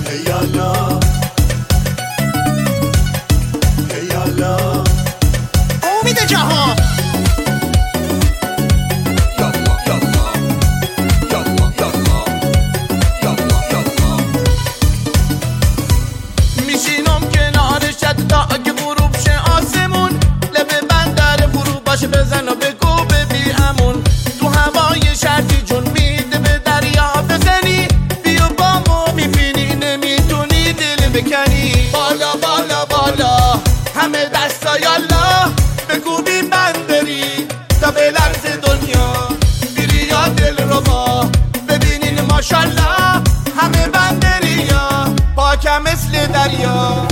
هیالا هیالا امید جهان میشینم کنارش تا اگه غروب شه آسمون لبه بندر فرو باشه بزن و بگو ببی همون تو هوای شرطی جون میده به دریا بزنی بیا با ما میبینی نمیتونی دل بکنی بالا بالا بالا همه دستا یالا بگو بی بندری تا به لرز دنیا بیری یا دل رو با ببینین ماشالله همه بندری یا پاکم مثل دریا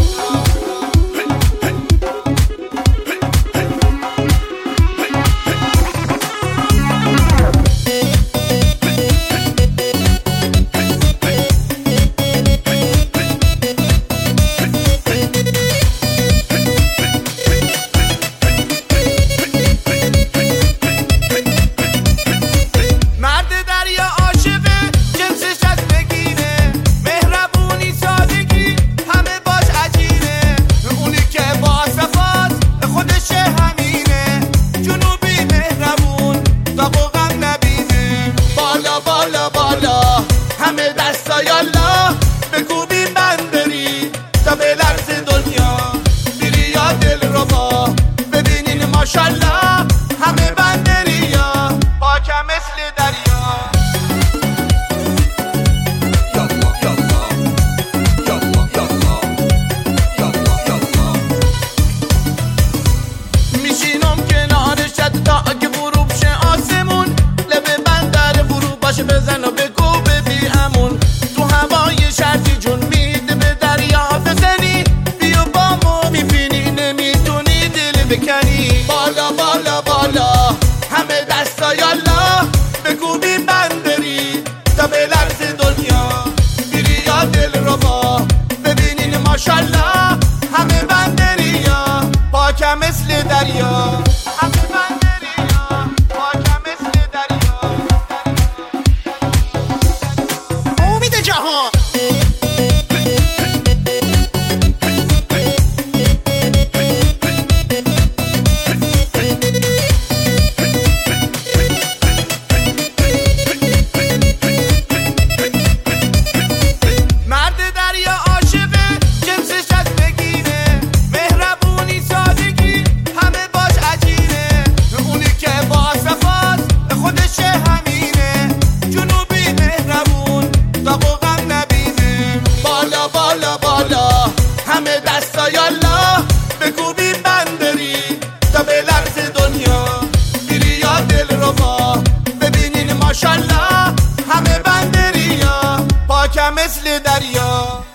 همه دستا یالا بگو بی بندری تا به لرز دنیا بیری یا دل رو با ببینین ماشالله همه بندری یا پاکم مثل دریا میشینم کنارش تا اگه غروب شه آسمون لبه بندر فرو باشه بزن و بگو تو هوای شرطی جون میده به دریا بزنی بیا با ما میبینی نمیتونی دل بکنی بالا بالا بالا همه دستا یالا بگو بی بندری تا به لرز دنیا بیری یا دل رو با ببینین ماشالله همه بندری یا پاکم مثل دریا جهان مرد دریا عاشقه جنسش از بگیره مهربونی سادگی همه باش عجیره اونی که با صفات خودش همینه جنوبی مهربون داغ و غم نبینه بالا بالا بالا همه دستا یالا بگو بی بندری تا به لرز دنیا بیری یا دل رو با ببینین ماشالله همه بندری یا پاکم مثل دریا